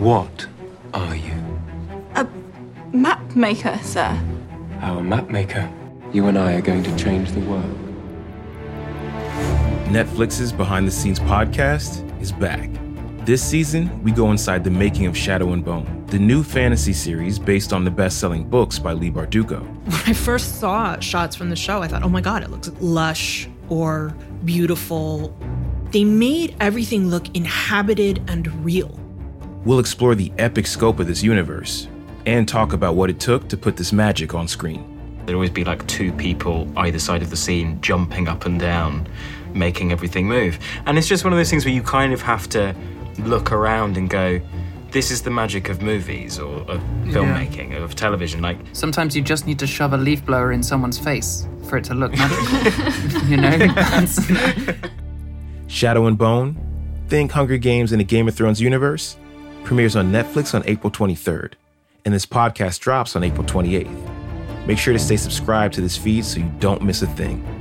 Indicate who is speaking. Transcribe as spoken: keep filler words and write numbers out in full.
Speaker 1: What are you?
Speaker 2: A map maker, sir.
Speaker 1: Our map maker. You and I are going to change the world.
Speaker 3: Netflix's Behind the Scenes podcast is back. This season, we go inside the making of Shadow and Bone, the new fantasy series based on the best-selling books by Leigh Bardugo.
Speaker 4: When I first saw shots from the show, I thought, oh my God, it looks lush or beautiful. They made everything look inhabited and real.
Speaker 3: We'll explore the epic scope of this universe and talk about what it took to put this magic on screen.
Speaker 5: There'd always be like two people either side of the scene jumping up and down, making everything move. And it's just one of those things where you kind of have to look around and go, this is the magic of movies or of filmmaking, yeah. of television. Like
Speaker 6: sometimes you just need to shove a leaf blower in someone's face for it to look magical. You know?
Speaker 3: Shadow and Bone, think Hunger Games in the Game of Thrones universe, premieres on Netflix on April twenty-third, and this podcast drops on April twenty-eighth. Make sure to stay subscribed to this feed so you don't miss a thing.